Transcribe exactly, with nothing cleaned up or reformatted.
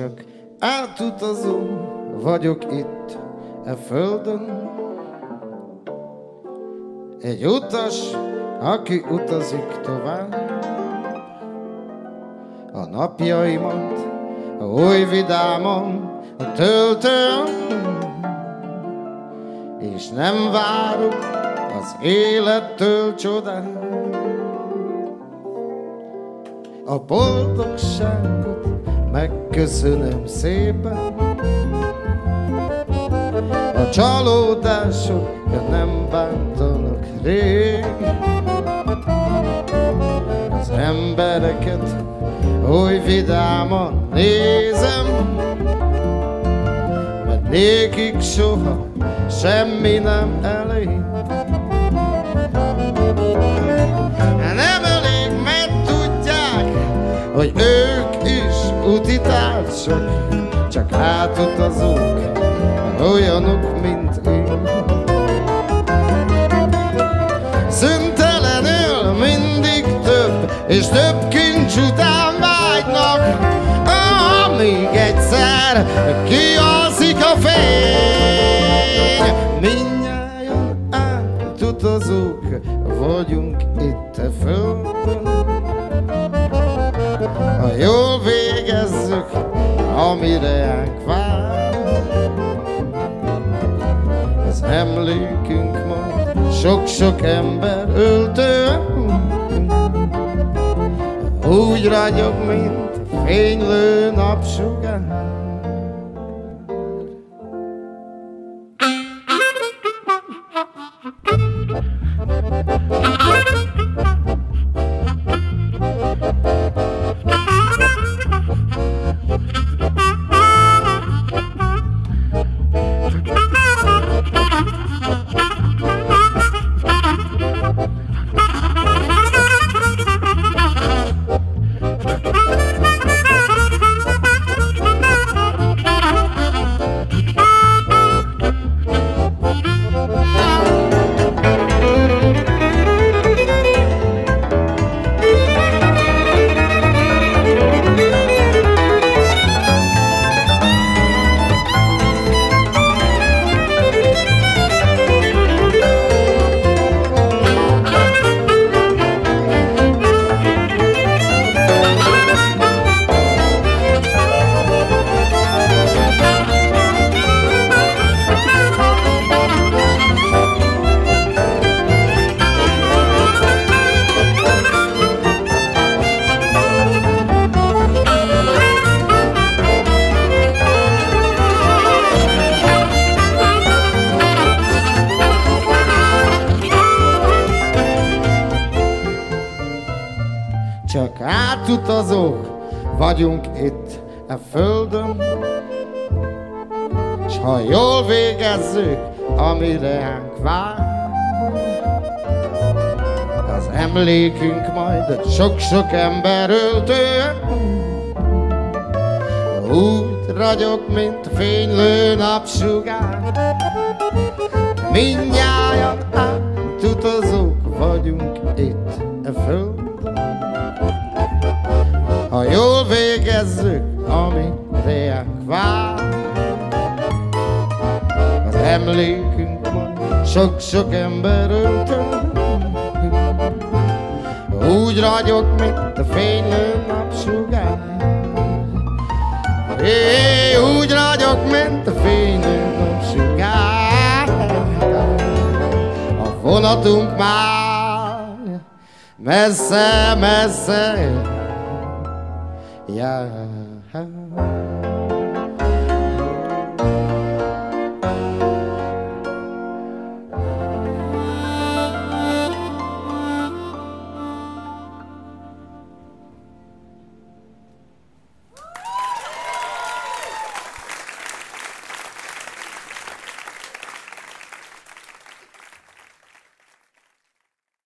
csak átutazó vagyok itt e földön. Egy utas, aki utazik tovább. A napjaimat oly vidáman töltöm, és nem várok az élettől csodát. A boldogságot megköszönöm szépen, a csalódások nem bántanak rég. Az embereket oly vidáman nézem, mert nékik soha semmi nem elég. Nem elég, mert tudják, hogy ők is utitársak, csak átutazók, olyanok, mint én. Szüntelenül mindig több és több kincs után vágynak. Ah, még egyszer kialszik a fény. Mindnyájan átutazók vagyunk itt a földön. Ha jól végezzük, amire ránk vár, az emlékünk majd sok-sok ember öltő. Úgy ragyog, mint fénylő napsugár. Csak átutazók vagyunk itt a földön, s ha jól végezzük, amire ránk vár, az emlékünk majd sok-sok ember öltő. Úgy ragyog, mint fénylő napsugár. Mindnyájan átutazók vagyunk itt a földön. Ha jól végezzük, amire ránk vár, az emlékünk majd sok-sok ember öltön. Úgy ragyog, mint a fénylő napsugár. É, úgy ragyog, mint a fénylő napsugár. A vonatunk már messze, messze jár.